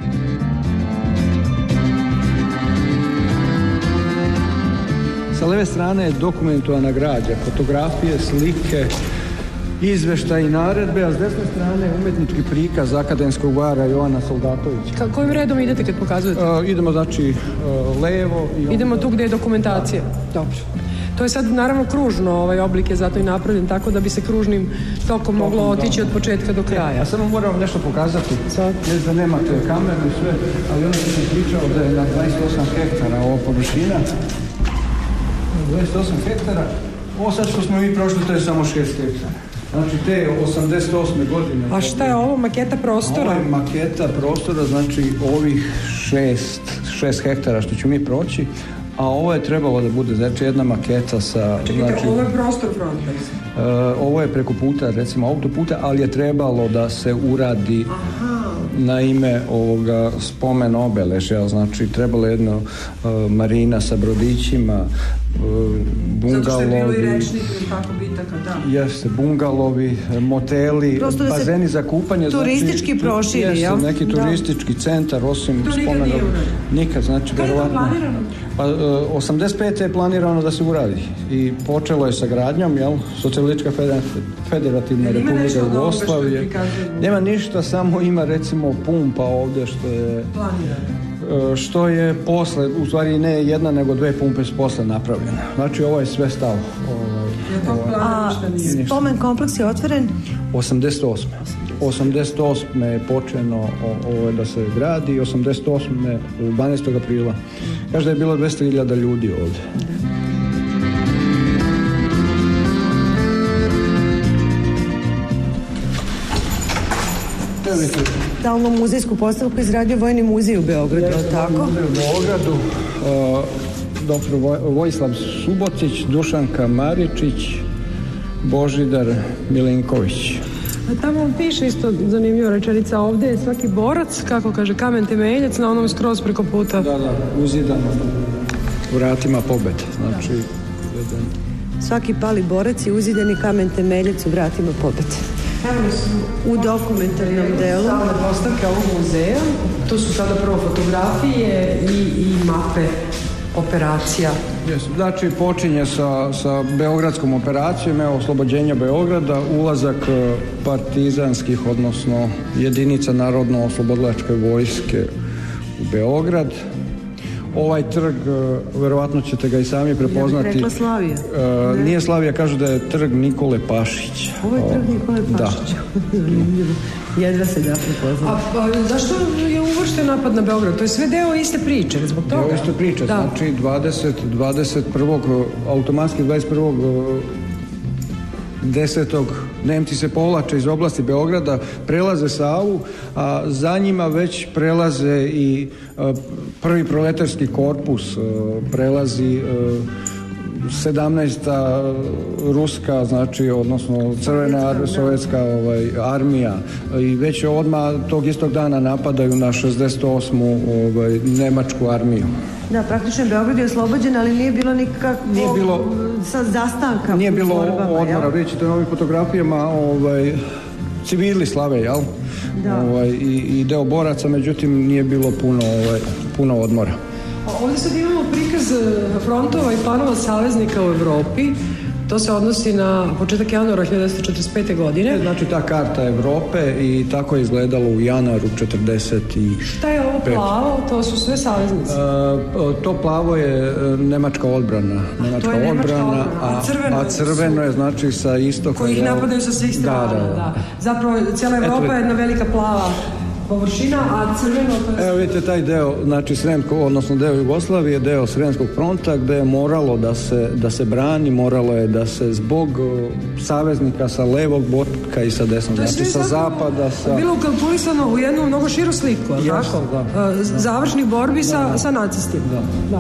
Sa leve strane je dokumentovana građa, fotografije, slike, izveštaj i naredbe, a s desne strane je umetnički prikaz akademskog bara Jovana Soldatovića. Ka, kojim redom idete kad pokazujete? Uh, idemo znači uh, levo. I onda... Idemo tu gde je dokumentacija. Da. Dobro. To je sad naravno kružno, ovaj oblik je zato i napravljen tako da bi se kružnim tokom moglo otići od početka do kraja. Ja samo moram nešto pokazati. Sad. Jer da nemate kameru i sve, ali ono što sam pričao da je na dvadeset osam hektara ova površina. dvadeset osam hektara. Ovo sad što smo mi prošli, to je samo šest hektara. Znači te osamdeset osme godine. A šta je ovo? Maketa prostora? Ovo je maketa prostora, znači ovih šest, šest hektara što ću mi proći, a ovo je trebalo da bude, znači jedna maketa sa... Čekajte, znači, ovo je prostor Frontex? Uh, ovo je preko puta, recimo autoputa, ali je trebalo da se uradi Aha. na ime ovoga spomen obeležja, znači trebalo jedno uh, marina sa brodićima, uh, bungalovi. Zato što je bilo i rečnik ili tako bitaka, da. Jeste, bungalovi, moteli, prosto bazeni za kupanje. Turistički znači, proširi, jeste, jel? neki turistički da. centar, osim spomena. Nikad, znači, kada verovatno. Kada je to planirano? Pa, uh, osamdeset pete je planirano da se uradi i počelo je sa gradnjom, jel, Socijalistička federativna e, republika Jugoslavije. Nema ništa, samo ima recimo pumpa ovdje što je planirano. Što je posle, u stvari ne jedna nego dve pumpe su posle napravljene. Znači ovo je sve stavo. Ovaj, A spomen kompleks je otvoren? osamdeset osme osamdeset osme je počeno ovo da se gradi, osamdeset osme dvanaestog aprila. Kaže da je bilo dvesta hiljada ljudi ovdje. Stalno muzejsku postavku izradio Vojni muzej u Beogradu, je tako? U Beogradu, uh, doktor Vojislav Subotić, Dušanka Maričić, Božidar Milinković. A tamo piše isto zanimljiva rečenica, ovdje je svaki borac, kako kaže, kamen temeljac na onom skroz preko puta. Da, da, uzidano vratima pobede, znači jedan... Svaki pali borac je uzidani kamen temeljac u vratima pobede. U dokumentarnom delu same postavke ovog muzeja, to su sada prvo fotografije i, i mape operacija. Yes. Znači počinje sa, sa beogradskom operacijom, evo, oslobođenja Beograda, ulazak partizanskih, odnosno jedinica narodno-oslobodilačke vojske u Beograd. Ovaj trg, verovatno ćete ga i sami prepoznati. Ja bih rekla Slavija. Uh, nije Slavija, kažu da je trg Nikole Pašića. Ovo je trg Nikole Pašića. Da. Jedva se da prepoznati. A, a zašto je uvršten napad na Beograd? To je sve deo iste priče, zbog toga? Deo iste priče, da. Znači dvadeset, dvadeset prvog automatski dvadeset prvog desetog Nemci se povlače iz oblasti Beograda, prelaze Savu, a za njima već prelaze i a, prvi proletarski korpus, a, prelazi a, sedamnaesta ruska, znači, odnosno crvena ar, sovjetska ovaj, armija, i već odmah tog istog dana napadaju na šezdeset osmu ovaj, nemačku armiju. Da, praktično Beograd je oslobođen, ali nije bilo nikakvo nije bilo, sa zastanka. Nije bilo odmora, vidjet ćete na ovim fotografijama ovaj, civili slave, jel? Da. Ovaj, i, i deo boraca, međutim nije bilo puno, ovaj, puno odmora. Ovdje sad imamo prikaz frontova i planova saveznika u Evropi. To se odnosi na početak januara hiljadu devetsto četrdeset pete. godine. Znači ta karta Evrope i tako je izgledalo u januaru četrdeset pete. Šta je ovo plavo? To su sve saveznici. Uh, to plavo je nemačka odbrana. Nemačka to je odbrana, odbrana, a crveno, a crveno je znači sa istoka. Koji ih napadaju sa svih strana. Da, da, da. Zapravo cijela Evropa Eto, je jedna velika plava površina, a crveno... To je... Evo vidite taj deo, znači Sremskog, odnosno deo Jugoslavije, deo Sremskog fronta, gde je moralo da se, da se brani, moralo je da se zbog saveznika sa levog boka i sa desnog, znači sa zapada, sa... Bilo ukalkulisano u jednu mnogo širu sliku, ali tako? Da, da. Završnih borbi da, sa, da. sa nacistima. Da. Da.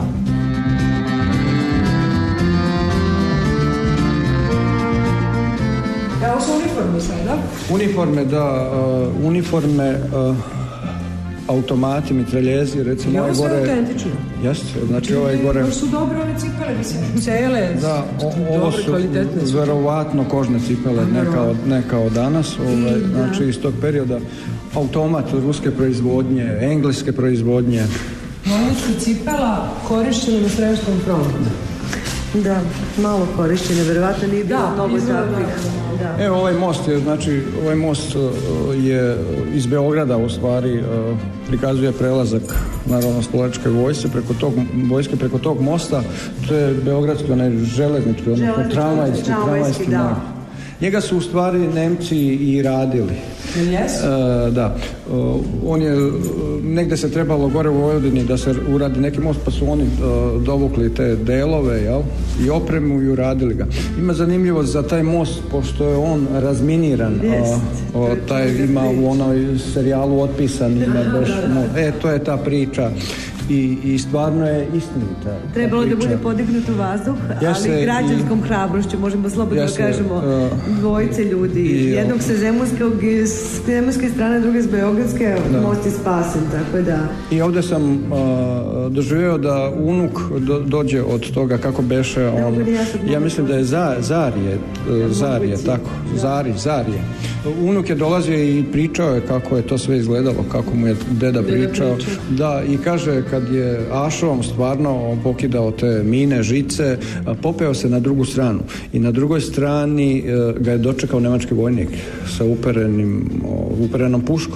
Evo su uniforme sada. Uniforme, da, uh, uniforme, uh, automati, mitraljezi, recimo ovo sve autentično. Jeste, znači ovaj gore... Ovo su dobre ove cipele, mislim, cele, da, o, ovo su verovatno kožne cipele, ne kao, ne kao danas, ovaj, znači iz tog perioda. Automat ruske proizvodnje, engleske proizvodnje. Vojnička cipela korišćena na Sremskom frontu. Da, malo korišćene, verovatno nije bilo mnogo takvih. Da. Evo ovaj most je, znači ovaj most je iz Beograda u stvari prikazuje prelazak narodno-oslobodilačke vojske preko tog vojske preko tog mosta. To je beogradski onaj železnički, odnosno tramvajski, tramvajski da. Njega su u stvari Nemci i radili. Yes. E, da. E, on je, negde se trebalo gore u Vojvodini da se uradi neki most, pa su oni e, dovukli te delove, jel? I opremu i uradili ga. Ima zanimljivost za taj most, pošto je on razminiran. Yes. O, o, taj ima u onoj serijalu otpisan. Ima baš, no, e, to je ta priča. I, i stvarno je istinita. Trebalo da bude podignuto vazduh, jeste, ali građanskom i, hrabrošću, možemo slobodno jeste, kažemo, uh, dvojice ljudi. I, jednog sa zemunskog, s zemunske strane, druge s beogradske, da. Most je spasen, tako da... I ovdje sam uh, doživio da unuk do, dođe od toga kako beše on... Da, ja, ja mislim da je za, Zarije, uh, Zarije, tako, Zari, Zarije. Unuk je dolazio i pričao je kako je to sve izgledalo, kako mu je deda pričao. Da, i kaže kad je Ašom stvarno pokidao te mine, žice, popeo se na drugu stranu. I na drugoj strani ga je dočekao nemački vojnik sa uperenim, uperenom puškom.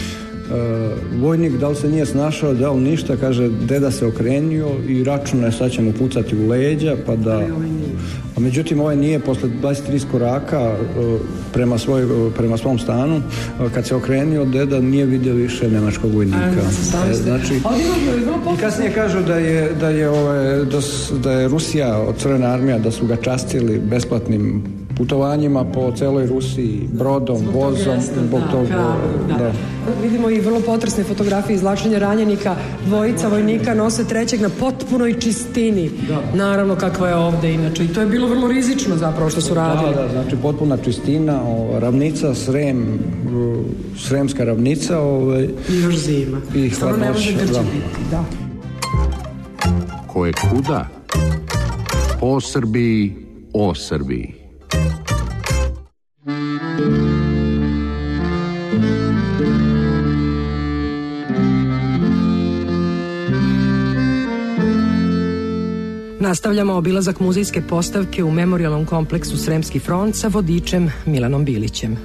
Uh, vojnik da li se nije snašao, da li ništa, kaže deda se okrenio i računa je sad će mu pucati u leđa, pa da A međutim, ovaj nije posle dvadeset tri koraka prema, svoj, prema svom stanu, kad se okrenio od deda, nije vidio više nemačkog vojnika. A, znači, i kasnije kažu da je, da je, ovaj, da, da je Rusija, Crvena armija, da su ga častili besplatnim putovanjima po celoj Rusiji, brodom, zbog vozom, jeste, zbog da, toga. Da. Da. Vidimo i vrlo potresne fotografije izvlačenja ranjenika. Dvojica vojnika nose trećeg na potpunoj čistini. Da. Naravno kakva je ovde inače. I to je bilo vrlo rizično zapravo što su radili. Da, da, znači potpuna čistina, o, ravnica, Srem, Sremska ravnica. Ovaj, I još zima. I stvarno ne može grđe biti. Da. Ko je kuda? Po Srbiji, o Srbiji. Nastavljamo obilazak muzejske postavke u memorijalnom kompleksu Sremski front sa vodičem Milanom Bilićem.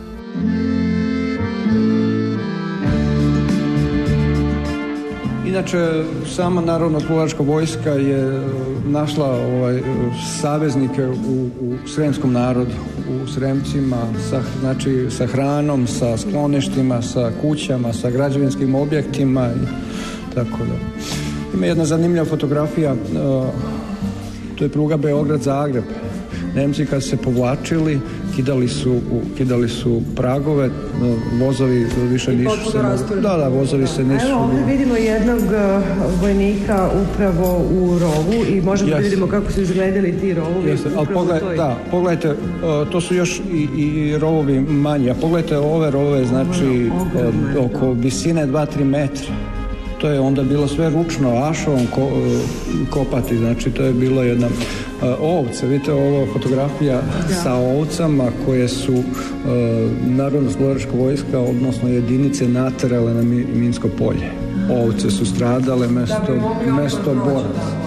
Inače, sama Narodno-slovačka vojska je našla ovaj, saveznike u, u sremskom narodu, u Sremcima, sa, znači sa hranom, sa skloništima, sa kućama, sa građevinskim objektima i tako da. Ima jedna zanimljiva fotografija, uh, to je pruga Beograd-Zagreb. Nemci kad se povlačili, kidali su, kidali su pragove, vozovi više nisu se mogli. Da, da, vozovi se nisu. Evo ovdje vidimo jednog vojnika upravo u rovu i možemo yes. da vidimo kako su izgledali ti rovovi. Jeste, ali pogled, da, pogledajte, to su još i, i rovovi manji, a pogledajte ove rovove, znači od, oko visine dva do tri metra. To je onda bilo sve ručno, ašovom ko, kopati, znači to je bilo jedna uh, ovce, vidite ovo fotografija da. sa ovcama koje su uh, Narodno-slovačka vojska, odnosno jedinice naterale na mi, minsko polje. Ovce su stradale mesto, mesto boraca.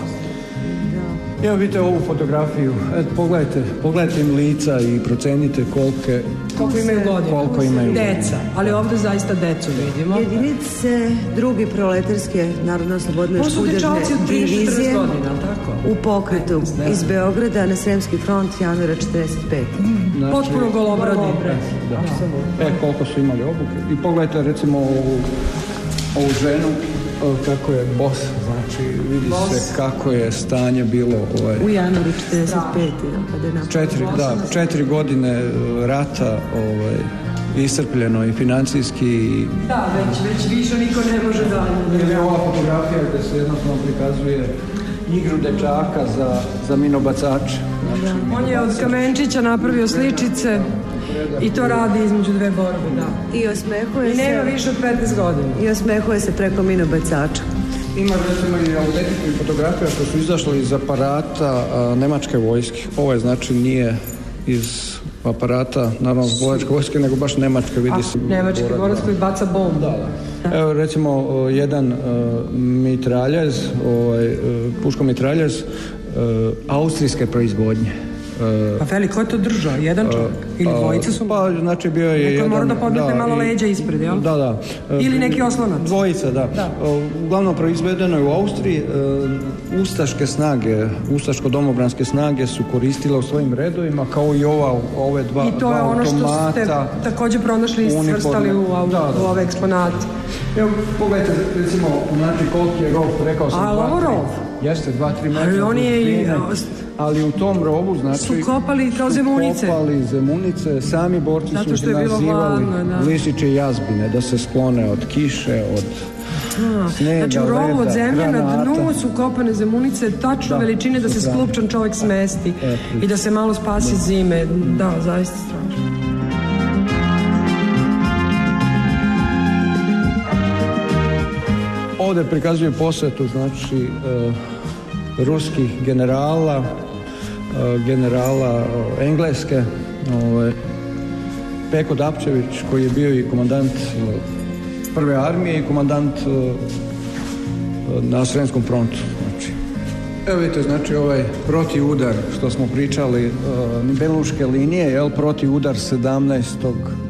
Evo vidite ovu fotografiju, eto pogledajte, pogledajte im lica i procenite kolike, koliko imaju godina. Koliko imaju deca, ali ovdje zaista decu vidimo. Jedinice drugi proletarske narodno-slobodne škudežne divizije godina, tako? U pokretu da. Iz Beograda na Sremski front januara četrdeset pete Znači, potpuno golobradi. Da. Da. E, koliko su imali obuke. I pogledajte recimo ovu, ovu ženu, kako je bos, znači vidi Bos. se kako je stanje bilo ovaj, u januaru četrdeset pete kada je četiri, da, četiri godine rata ovaj, iscrpljeno i financijski. Da, već, već više niko ne može dalje. Ili ova fotografija gde se jednostavno prikazuje igru dečaka za, za minobacače. Znači, on je od kamenčića napravio sličice i to radi između dve borbe, da. I osmehuje I nema se... više od petnaest godina. I osmehuje se preko minobacača. Ima recimo i autentičnih fotografija što su izašle iz aparata a, nemačke vojske. Ovo je znači nije iz aparata naravno slovačke vojske, nego baš nemačke, vidi se. Nemački borac koji baca bombu. Da, da. Evo recimo jedan uh, mitraljez, ovaj, uh, puško mitraljez uh, austrijske proizvodnje. Uh, pa Feli, ko je to držao? Jedan čovjek? Ili dvojica su? Pa, znači bio je Neko jedan... mora da podmetne da, malo leđa ispred, jel? Da, da. Ili neki oslonac? Dvojica, da. da. Uglavnom proizvedeno je u Austriji. Uh, ustaške snage, ustaško-domobranske snage su koristile u svojim redovima, kao i ova, ove dva, I to je ono što ste također pronašli i svrstali u, u, da, da. u ove eksponate. Evo, pogledajte, recimo, znači koliki je rov, rekao sam... A ovo rov? Jeste, dva, tri metra. Ali on je i... Ali u tom rovu, znači... Su kopali kao zemunice. Su kopali zemunice, sami borci Zato su nazivali lišiće jazbine, da se sklone od kiše, od A, snega, znači u rovu od zemlje na dnu su kopane zemunice tačno da, veličine da se sklupčan čovjek smesti e, i da se malo spasi da. zime. Da, zaista strašno. Ovdje prikazuje posvetu, znači, e, ruskih generala, e, generala e, engleske, e, Peko Dapčević, koji je bio i komandant e, prve armije i komandant e, na Sremskom frontu. Znači, evo vidite, znači, ovaj protivudar, što smo pričali, e, Beluške linije, jel, protivudar sedamnaestog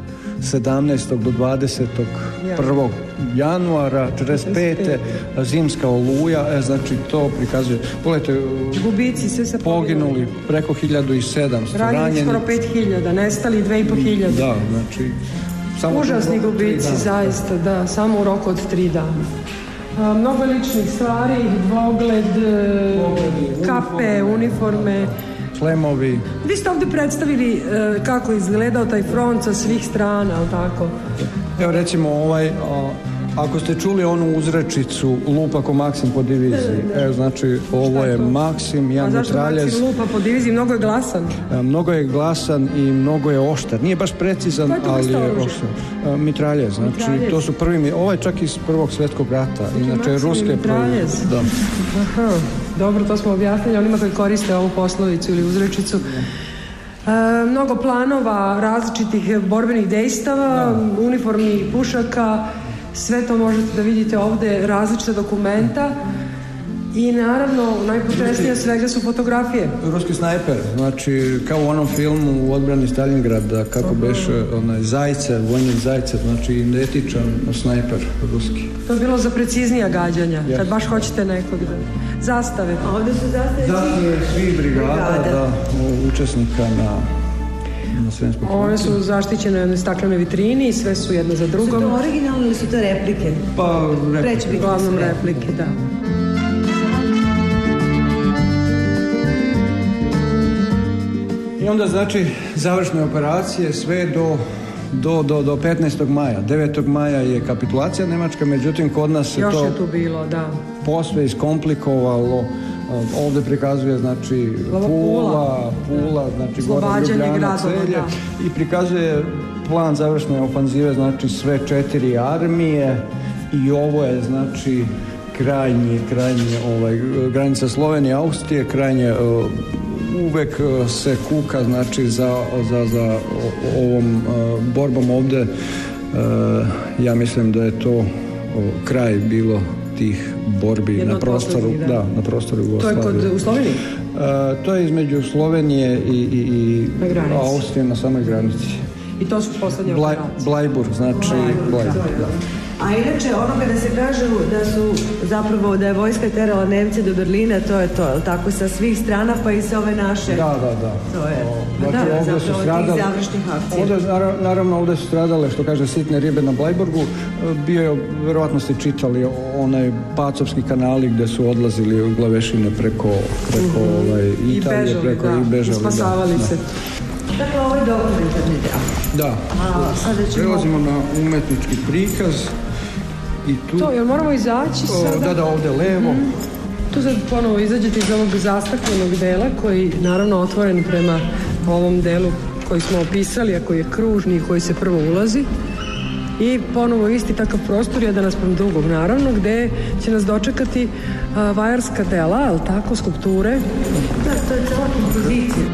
sedamnaestog do dvadesetog prvog januara četrdeset pete zimska oluja, e, znači to prikazuje. Pogledajte, gubici, sve se poginuli preko hiljadu i sedamsto, ranjeni skoro pet hiljada, nestali dve i po hiljade. Da, znači samo užasni gubici, zaista, da, samo u roku od tri dana. A, mnogo ličnih stvari, dvogled, kape, uniforme, šlemovi. Vi ste ovdje predstavili e, kako je izgledao taj front sa svih strana, ali tako? Evo recimo ovaj, a, ako ste čuli onu uzrečicu lupa ko Maksim po diviziji, evo znači ovo je Maksim, jedan mitraljez. A zašto Maksim lupa po diviziji? Mnogo je glasan? A, mnogo je glasan i mnogo je oštar. Nije baš precizan, je ali je oštar. A, mitraljez, znači mitraljez. To su prvi, ovaj čak iz prvog svjetskog rata, znači, inače Maksim ruske mitraljez. Da. Aha, dobro, to smo objasnili onima koji koriste ovu poslovicu ili uzrečicu. E, mnogo planova, različitih borbenih dejstava, da. Uniformi, pušaka, sve to možete da vidite ovdje, različita dokumenta i naravno najpotresnije od svega su fotografije. Ruski snajper, znači kao u onom filmu u odbrani Stalingrada, kako beše onaj Zajce, vojnik Zajce, znači identičan snajper ruski. To je bilo za preciznija gađanja, yes. Kad baš hoćete nekog da... Zastave. A ovdje su zastave, zastave svih brigada, da, učesnika na na Sremskom frontu. One su zaštićene u jednoj staklenoj vitrini i sve su jedna za drugom. Su to originalne ili su to replike? Pa replike. Uglavnom replike, da. I onda znači završne operacije sve do Do, do, do petnaestog maja. devetog maja je kapitulacija Nemačka, međutim kod nas se još to je tu bilo, da. posve iskomplikovalo. Ovdje prikazuje znači Pula, Pula, znači gore Ljubljana, Celje i prikazuje plan završne ofanzive, znači sve četiri armije i ovo je znači krajnji, krajnji ovaj, granica Slovenije, Austrije, krajnje uh, uvek se kuka znači za, za, za ovom uh, borbom ovdje. Uh, ja mislim da je to uh, kraj bilo tih borbi jedno na prostoru, da. da, na prostoru Jugoslavije. To je kod u Sloveniji? Uh, to je između Slovenije i, i, i Austrije na samoj granici. I to su poslednje Blaj, operacije? Blajburg, znači Blajburg, Blajburg, da. da. A inače, ono kada se kažu da su zapravo, da je vojska terala Nemce do Berlina, to je to, tako sa svih strana, pa i sa ove naše. Da, da, da. To je, o, znači, da, ovdje zapravo su stradali, tih završnih akcija. Ovdje, naravno, ovdje su stradale, što kaže, sitne ribe na Blajburgu. Bio je, verovatno ste čitali, onaj Pacovski kanali gdje su odlazili u glavešine preko, preko mm-hmm. ovaj, Italije, I bežali, preko da. i bežali. I spasavali da, se. Da. Dakle, ovo je dokumentarni deo. Da. A, sada ćemo... Prelazimo na umetnički prikaz. I tu... To, jel moramo izaći sada? O, da, da, ovdje levo. Mm. Tu sad ponovo izađete iz ovog zastaklenog dela koji naravno otvoren prema ovom delu koji smo opisali, a koji je kružni i koji se prvo ulazi. I ponovo isti takav prostor, jedan naspram drugog naravno, gde će nas dočekati a, vajarska dela, ali tako, skulpture. Da, to je cela kompozicija.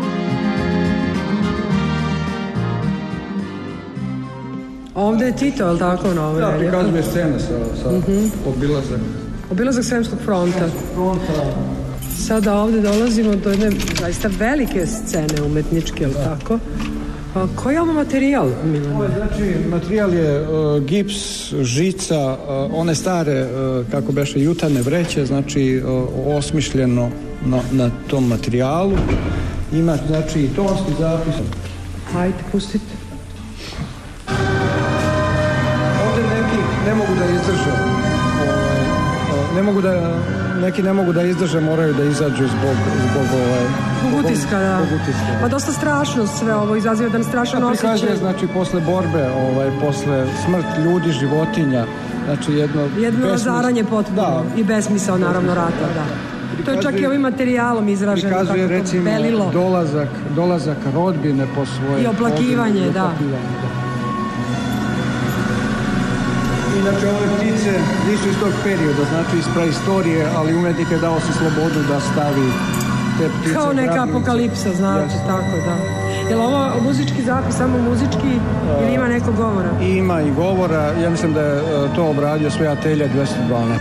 Ovdje je Tito, ali tako, na ovoj? Da, prikazuje scene sa, sa mm-hmm. obilazak. Obilazak Sremskog fronta. fronta. Sada ovdje dolazimo do jedne zaista velike scene umetničke, ali tako? A koji je ovo materijal, Milan? Ovo je, znači, materijal je uh, gips, žica, uh, one stare, uh, kako beše, jutarne vreće, znači uh, osmišljeno na, na tom materijalu. Ima, znači, i tonski zapis. Hajde, pustite. Ne mogu da izdrže. Ovaj, ne mogu da, neki ne mogu da izdrže, moraju da izađu zbog, zbog, ovaj, zbog utiska, da. Zbog utiska, da. Pa dosta strašno sve ovo, izaziva jedan strašan osjećaj. Prikazuje, znači, posle borbe, ovaj, posle smrt ljudi, životinja, znači jedno... Jedno razaranje potpuno da. I besmisao, naravno, rata, da. Prikazuje, to je čak i ovim materijalom izraženo. Prikazuje, tako, recimo, belilo. dolazak, dolazak rodbine po svoje... I oplakivanje, rodbine, da. oplakivanje, da. Inače, ove ptice nisu iz tog perioda, znači iz praistorije, ali umetnik je dao se slobodu da stavi te ptice. Kao neka apokalipsa, znači, yes. Tako, da. Je li ovo muzički zapis, samo muzički, ili ima neko govora? Ima i govora, ja mislim da je to obradio sve Atelje dvesta dvanaest.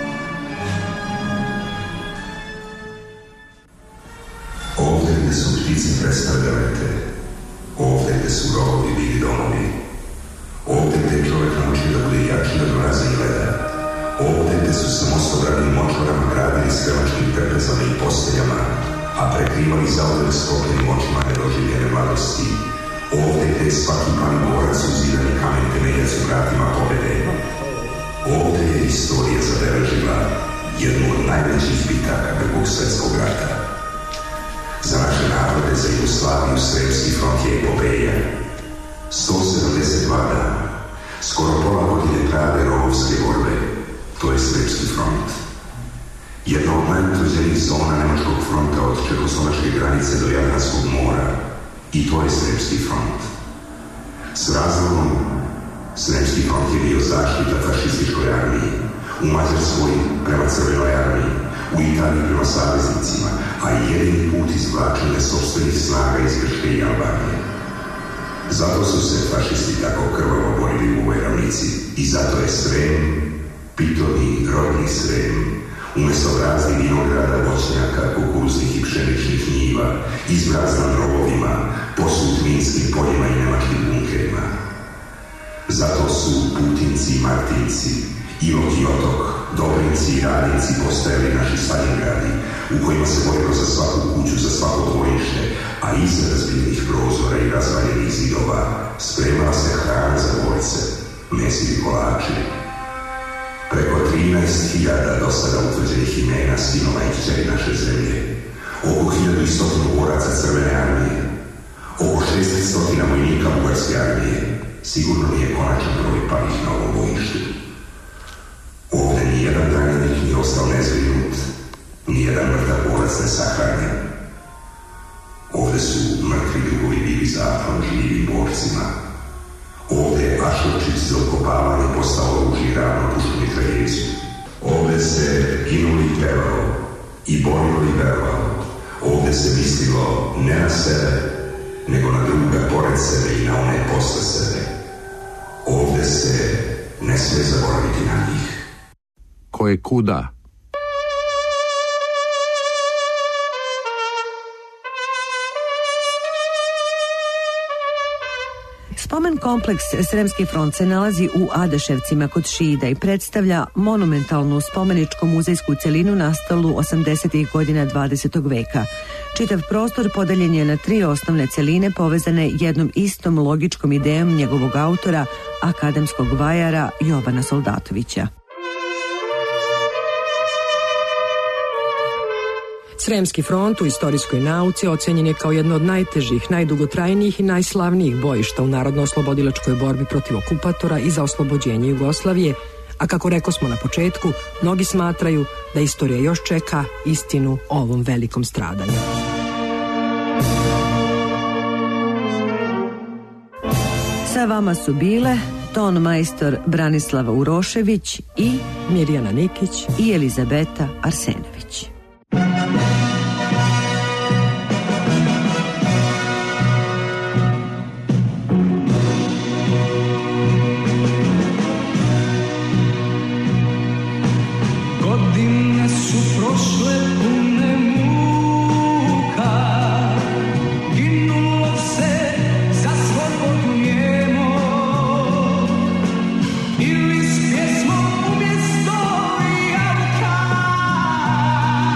Ovdje gdje su ptice predstavljale te, ovdje gdje su rovovi bili domovi, Ovdje gde čovjek nauči da bude jači da mraza i leda. Ovdje gde su se mostobranim močvarama gradili spremačkim trpezama i posteljama, a prekrivali zauvek sklopljenim očima nedoživljene mladosti. Ovdje gde je svaki pali borac uzidani kamen temeljac u vratima pobede. Ovdje je istorija zabeležila jednu od najvećih bitaka Drugog svjetskog rata. Za naše narode, za Jugoslaviju, Sremski front je epopeja. sto sedamdeset dva dana, skoro pola godine prave rovovske borbe, to je Sremski front. Jedna od najutvrđenijih zona Nemačkog fronta od čehoslovačke granice do Jadranskog mora, i to je Sremski front. S razlogom, Sremski front je bio zaštita fašističkoj armiji, u Mađarskoj prema Crvenoj armiji, u Italiji prema saveznicima, a i jedini put izvlačenja sopstvenih snaga iz Grčke i Albanije. Zato su se fašisti tako krvavo borili u ovoj ravnici i zato je Srem, pitovni rodni Srem, umjesto raznih vinograda, voćnjaka, kukuruznih i pšeničnih njiva, izbraznan rovovima, posut minskim poljima i nemačkim bunkerima. Zato su Putinci i Martinci, Ilok i Otok, Dobrinci i Radinci postajali naši Stalingradi, u kojima se borilo za svaku kuću, za svako dvorište, a iza razbijenih prozora i razvaljenih zidova spremala se hrana za borce, mesi i kolači. Preko trinaest hiljada do sada utvrđenih imena sinova i kćeri naše zemlje, oko hiljadu i stotinu boraca Crvene armije, oko šest stotina vojnika Bugarske armije, sigurno nije konačan broj palih na ovom bojištu. Ovdje nijedan ranjenik nije ostao nezbrinut, nijedan mrtav borac ne sahranjen. Ovdje su mrtvi drugovi bili zahvan živim borcima. Ovdje je Ašovčić za ukopavanje postao oružje ravno pušku mitraljezu. Ovdje se ginulo i pevalo, i borilo i verovalo. Ovdje se mislilo ne na sebe, nego na druga pored sebe i na one posle sebe. Ovdje se ne smije zaboraviti na njih. Ko je kuda? Spomen kompleks Sremski front se nalazi u Adeševcima kod Šida i predstavlja monumentalnu spomeničko-muzejsku celinu nastalu osamdesetih godina dvadesetog veka. Čitav prostor podeljen je na tri osnovne celine povezane jednom istom logičkom idejom njegovog autora, akademskog vajara Jovana Soldatovića. Sremski front u istorijskoj nauci ocenjen je kao jedno od najtežih, najdugotrajnijih i najslavnijih bojišta u narodno-oslobodilačkoj borbi protiv okupatora i za oslobođenje Jugoslavije, a kako rekosmo na početku, mnogi smatraju da istorija još čeka istinu o ovom velikom stradanju. Sa vama su bile ton majstor Branislava Urošević i Mirjana Nikić i Elizabeta Arsenović. Ili s pjesmom umjesto jajka.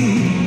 ti